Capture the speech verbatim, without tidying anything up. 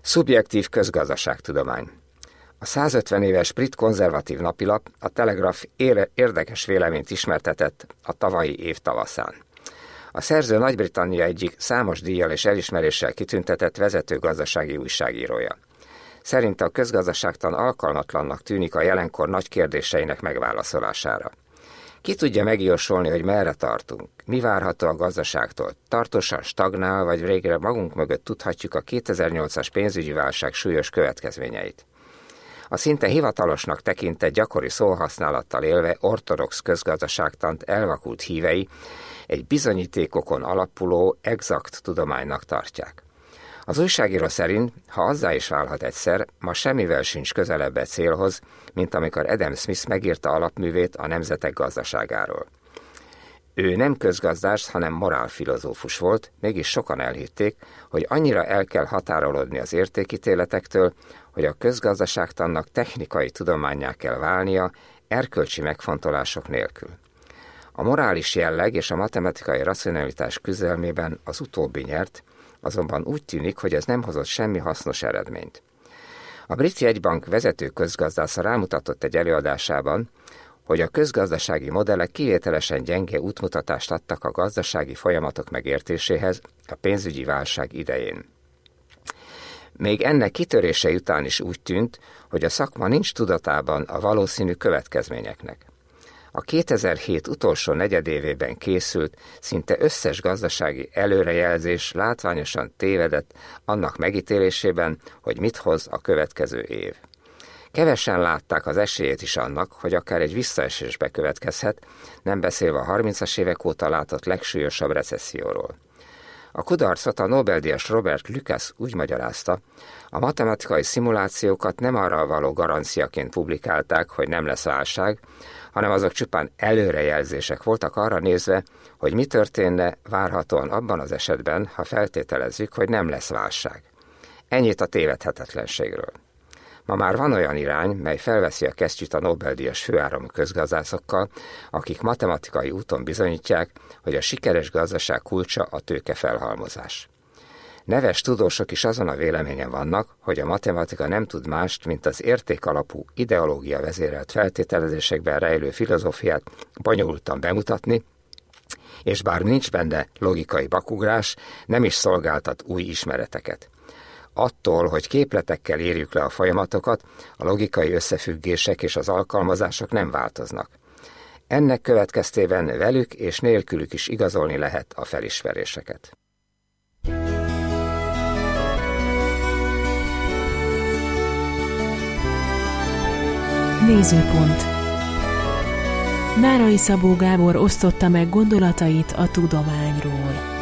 Szubjektív közgazdaságtudomány. A százötven éves brit konzervatív napilap, a Telegraph érdekes véleményt ismertetett a tavalyi év tavaszán. A szerző Nagy-Britannia egyik számos díjjal és elismeréssel kitüntetett vezető gazdasági újságírója. Szerinte a közgazdaságtan alkalmatlannak tűnik a jelenkor nagy kérdéseinek megválaszolására. Ki tudja megjósolni, hogy merre tartunk? Mi várható a gazdaságtól? Tartósan stagnál, vagy végre magunk mögött tudhatjuk a kétezer-nyolcas pénzügyi válság súlyos következményeit? A szinte hivatalosnak tekintett gyakori szóhasználattal élve ortodox közgazdaságtant elvakult hívei egy bizonyítékokon alapuló, exakt tudománynak tartják. Az újságíró szerint, ha azzá is válhat egyszer, ma semmivel sincs közelebb egy célhoz, mint amikor Adam Smith megírta alapművét a nemzetek gazdaságáról. Ő nem közgazdász, hanem morálfilozófus volt, mégis sokan elhitték, hogy annyira el kell határolódni az értékítéletektől, hogy a közgazdaságtannak technikai tudománnyá kell válnia, erkölcsi megfontolások nélkül. A morális jelleg és a matematikai racionalitás küzdelmében az utóbbi nyert, azonban úgy tűnik, hogy ez nem hozott semmi hasznos eredményt. A brit jegybank vezető közgazdásza rámutatott egy előadásában, hogy a közgazdasági modellek kivételesen gyenge útmutatást adtak a gazdasági folyamatok megértéséhez a pénzügyi válság idején. Még ennek kitörése után is úgy tűnt, hogy a szakma nincs tudatában a valószínű következményeknek. A kétezer-hét utolsó negyedévében készült, szinte összes gazdasági előrejelzés látványosan tévedett annak megítélésében, hogy mit hoz a következő év. Kevesen látták az esélyét is annak, hogy akár egy visszaesés bekövetkezhet, nem beszélve a harmincas évek óta látott legsúlyosabb recesszióról. A kudarcot a Nobel-díjas Robert Lucas úgy magyarázta, a matematikai szimulációkat nem arra való garanciaként publikálták, hogy nem lesz válság, hanem azok csupán előrejelzések voltak arra nézve, hogy mi történne várhatóan abban az esetben, ha feltételezzük, hogy nem lesz válság. Ennyit a tévedhetetlenségről. Ma már van olyan irány, mely felveszi a kesztyűt a Nobel-díjas főáramú közgazdászokkal, akik matematikai úton bizonyítják, hogy a sikeres gazdaság kulcsa a tőkefelhalmozás. Neves tudósok is azon a véleményen vannak, hogy a matematika nem tud mást, mint az értékalapú ideológia vezérelt feltételezésekben rejlő filozófiát bonyolultan bemutatni, és bár nincs benne logikai bakugrás, nem is szolgáltat új ismereteket. Attól, hogy képletekkel írjuk le a folyamatokat, a logikai összefüggések és az alkalmazások nem változnak. Ennek következtében velük és nélkülük is igazolni lehet a felismeréseket. Nézőpont. Nárai Szabó Gábor osztotta meg gondolatait a tudományról.